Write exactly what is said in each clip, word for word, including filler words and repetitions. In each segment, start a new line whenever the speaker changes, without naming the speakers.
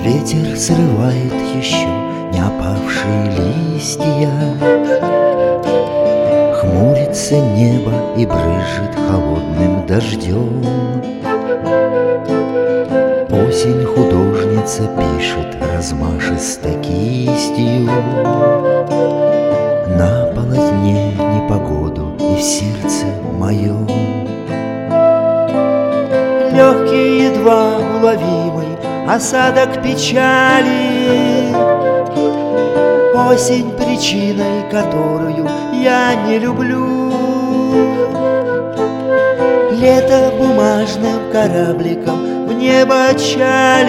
Ветер срывает еще не опавшие листья, хмурится небо и брызжет холодным дождем. Осень художница пишет размашисто кистью на полотне непогоду и в сердце моем. Легкий, едва уловимый осадок печали, осень, причиной которую я не люблю. Лето бумажным корабликом в небо отчалив,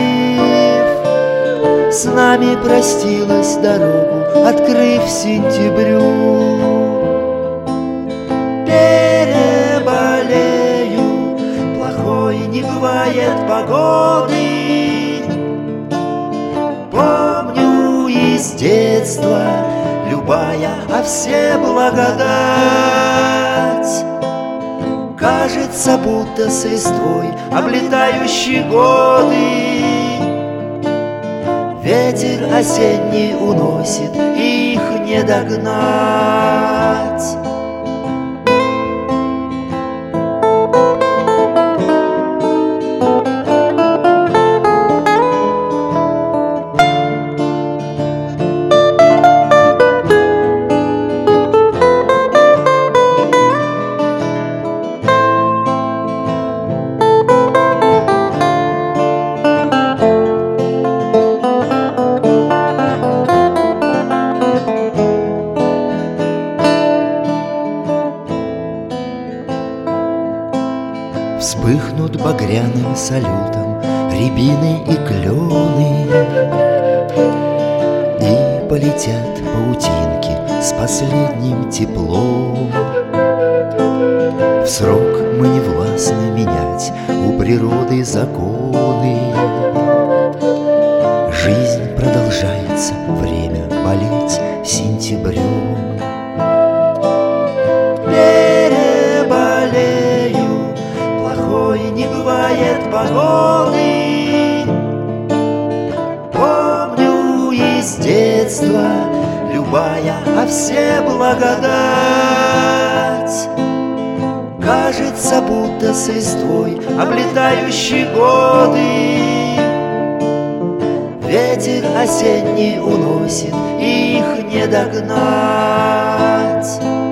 с нами простилась дорогу, открыв сентябрю. Переболею, плохой не бывает погоды. Помню из детства любая, а все благодать. Кажется, будто с листвой облетающие годы. Ветер осенний уносит, их не догнать. Вспыхнут багряным салютом рябины и клены, и полетят паутинки с последним теплом. В срок мы не властны менять у природы законы. Жизнь продолжается, время болеть сентябрем. Не бывает погоды. Помню из детства любая, а все благодать. Кажется, будто с листвой облетающие годы. Ветер осенний уносит, их не догнать.